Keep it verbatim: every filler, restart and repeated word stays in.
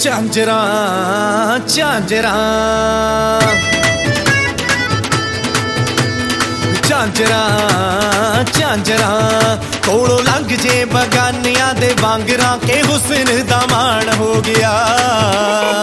ਝਾਂਜਰਾਂ ਝਾਂਜਰਾਂ ਝਾਂਜਰਾਂ ਝਾਂਜਰਾਂ ਕੋਲੋਂ ਲੰਘ ਜੇ ਬਗਾਨਿਆਂ ਦੇ ਵਾਂਗਰਾਂ ਕੇ ਹੁਸਨ ਦਾ ਮਾਣ ਹੋ ਗਿਆ।